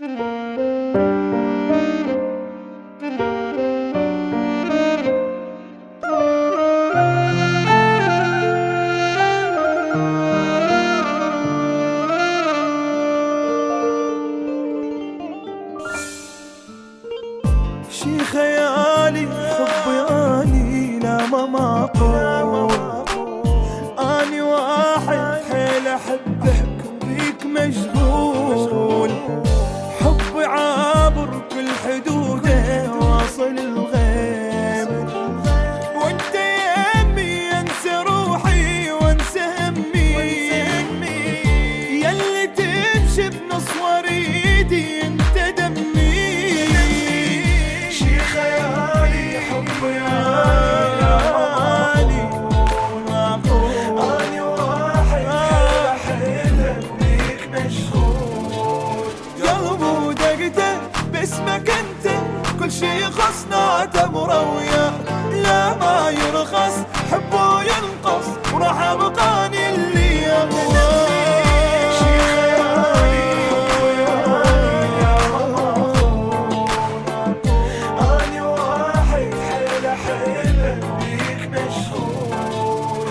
شي خيالي حب اني لا ما معقول، اني واحد حيل احبك وبيك مشغول، حب عابر كل حدوده واصل الغيب، وانت يمي انسى روحي وانسى همي، يلي تمشي بنص وريدي انت دمي. باسمك انت كل شي خصنا تمره وياه، لا ما يرخص حبه ينقص وراح ابقاني اللي يهواه. شي خيالي اني واحد حيل احبك بيك مشغول.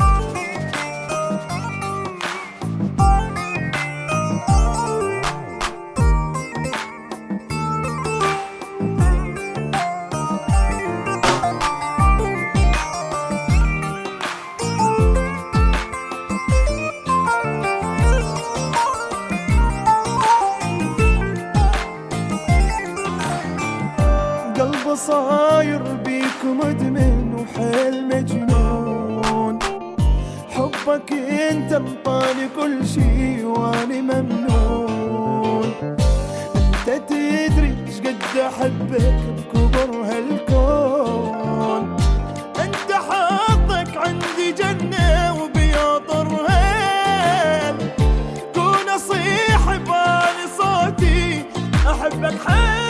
قلبي صاير بيك مدمن وحيل مجنون، حبك انت انطاني كل شي واني ممنون، انت تدري شقد احبك بكبر هالكون، انت حظك عندي جنة وبياطر هيل، كون اصيح باني صوتي احبك حيل.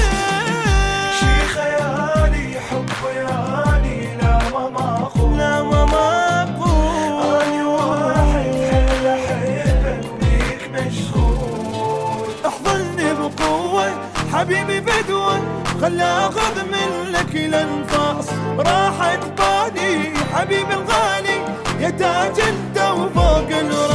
حبيبي بدوى خلى اخذ منك الانفاس، راحت بالي حبيبي الغالي يا تاج انت وفوق الراس.